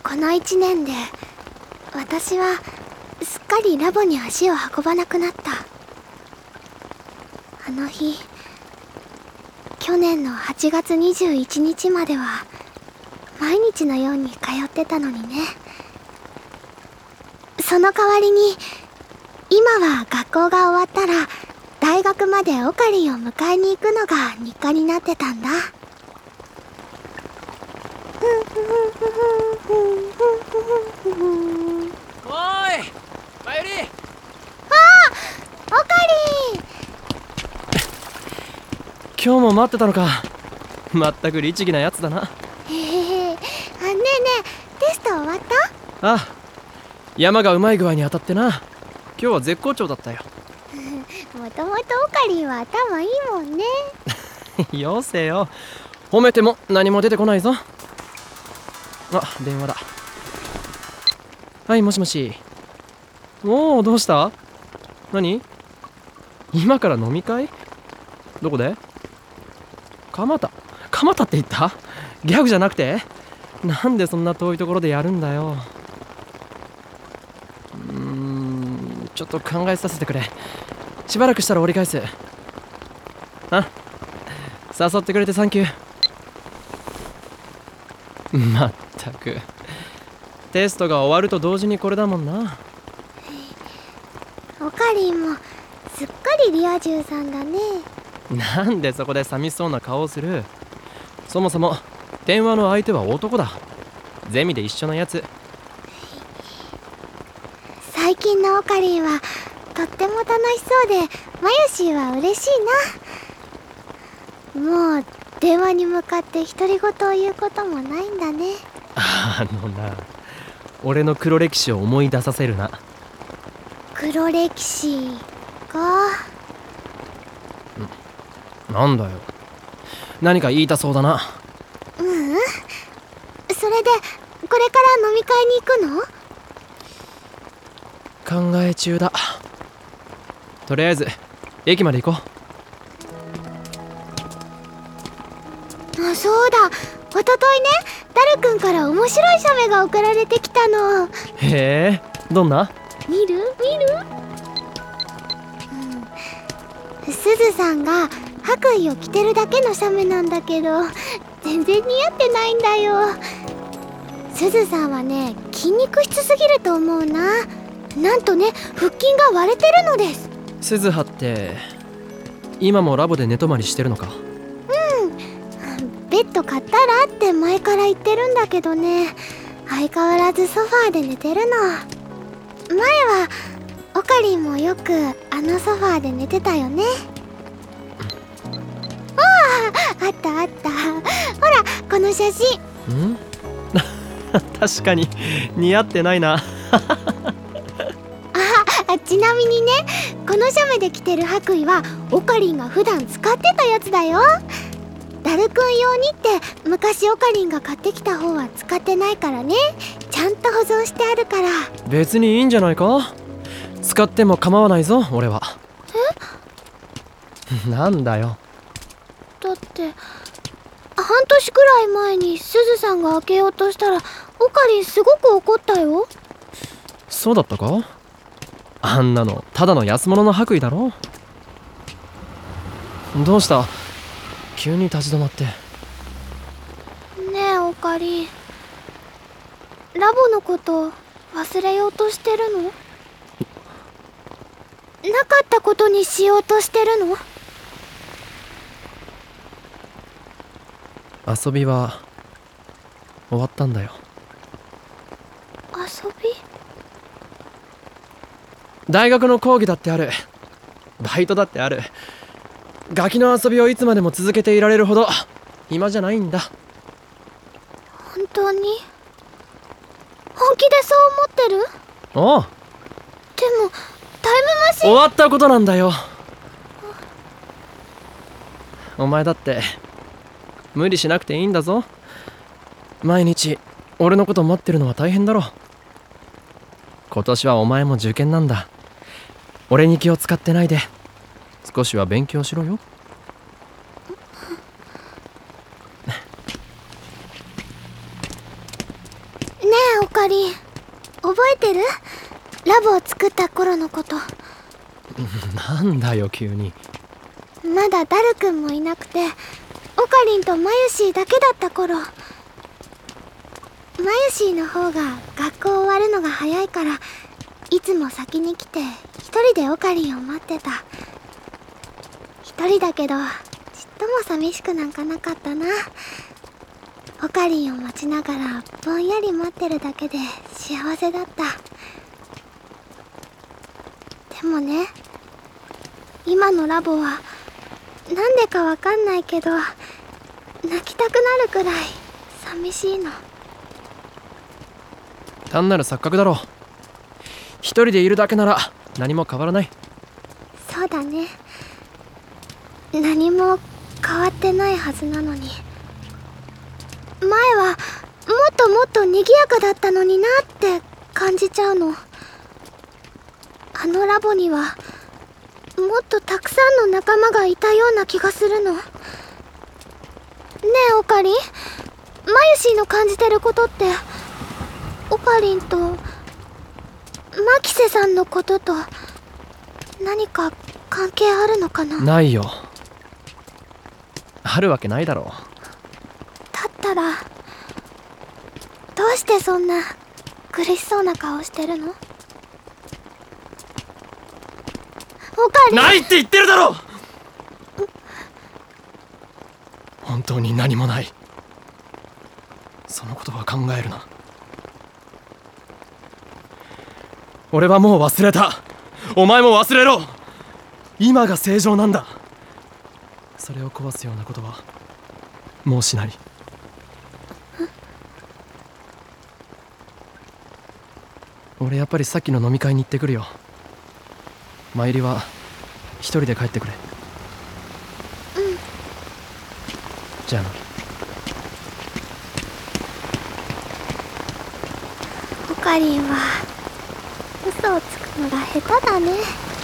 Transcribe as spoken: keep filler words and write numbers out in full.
このいちねんで私はすっかりラボに足を運ばなくなった。あの日、去年のはちがつにじゅういちにちまでは毎日のように通ってたのにね。その代わりに今は学校が終わったら大学までオカリンを迎えに行くのが日課になってたんだ。 おーい、まゆり。 ああ、オカリン。 今日も待ってたのか。まったく律儀なやつだな。 へへへ。あ、ねえねえ、テスト終わった？ ああ、山がうまい具合に当たってな。今日は絶好調だったよ。 もともとオカリンは頭いいもんね。 よせよ、褒めても何も出てこないぞ。あ、電話だ。はい、もしもし。おお、どうした？何？今から飲み会？どこで？蒲田。蒲田って言った？ギャグじゃなくて？なんでそんな遠いところでやるんだよ。うーん、ちょっと考えさせてくれ。しばらくしたら折り返す。あ、誘ってくれてサンキュー。まったく、テストが終わると同時にこれだもんな。 オカリンもすっかりリア充さんだね。 なんでそこで寂しそうな顔をする？そもそも電話の相手は男だ。ゼミで一緒のやつ。 最近のオカリンはとっても楽しそうで、マユシーは嬉しいな。もう電話に向かって独り言を言うこともないんだね。 あのな、俺の黒歴史を思い出させるな。 黒歴史か。 なんだよ、何か言いたそうだな。 ううん、それでこれから飲み会に行くの？ 考え中だ。とりあえず駅まで行こう。あ、そうだ、おとといね、ダルくんから面白い写メが送られてきたの。 う。へえ、どんな？ 見る見る、うん、すずさんが白衣を着てるだけの写メなんだけど、全然似合ってないんだよ。すずさんはね、筋肉質すぎると思うな。なんとね、腹筋が割れてるのです。 鈴葉って今もラボで寝泊まりしてるのか？ うん、ベッド買ったらって前から言ってるんだけどね、相変わらずソファーで寝てるの。前はオカリンもよくあのソファーで寝てたよね。ああ、あったあった。ほら、この写真。 ん確かに似合ってないな。 あ、ちなみにね、この写メで着てる白衣はオカリンが普段使ってたやつだよ。ダルくん用にって昔オカリンが買ってきた方は使ってないからね。ちゃんと保存してあるから。 別にいいんじゃないか。使っても構わないぞ、俺は。え？なんだよ。 だって半年くらい前にすずさんが開けようとしたらオカリンすごく怒ったよ。 そうだったか？あんなのただの安物の白衣だろ。どうした？急に立ち止まって。 ねえオカリン、ラボのこと忘れようとしてるの？なかったことにしようとしてるの？ 遊びは終わったんだよ。 遊び？ 大学の講義だってある。バイトだってある。ガキの遊びをいつまでも続けていられるほど暇じゃないんだ。 本当に本気でそう思ってる？ おう。 でもタイムマシン。 終わったことなんだよ。お前だって無理しなくていいんだぞ。毎日俺のこと待ってるのは大変だろ。今年はお前も受験なんだ。俺に気を使ってないで少しは勉強しろよ。 ねえオかりん覚えてる？ラボを作った頃のこと。 なんだよ急に。 まだダルくんもいなくてオカリンとマユシーだけだった頃。マユシーの方が学校終わるのが早いからいつも先に来て一人でオカリンを待ってた。一人だけどちっとも寂しくなんかなかったな。オカリンを待ちながらぼんやり待ってるだけで幸せだった。でもね、今のラボはなんでかわかんないけど泣きたくなるくらい寂しいの。 単なる錯覚だろ。一人でいるだけなら何も変わらない。 そうだね、何も変わってないはずなのに。前はもっともっと賑やかだったのになって感じちゃうの。あのラボにはもっとたくさんの仲間がいたような気がするの。ねえオカリン、マユシーの感じてることってオカリンとマキセさんのことと何か関係あるのかな？ ないよ。あるわけないだろう。 だったらどうしてそんな苦しそうな顔してるの？オカリン、 ないって言ってるだろ。本当に何もない。そのことは考えるな。俺はもう忘れた。お前も忘れろ。今が正常なんだ。それを壊すようなことはもうしない。俺やっぱりさっきの飲み会に行ってくるよ。マユリは一人で帰ってくれ。 うん。 じゃあな。 オカリンは嘘をつくのが下手だね。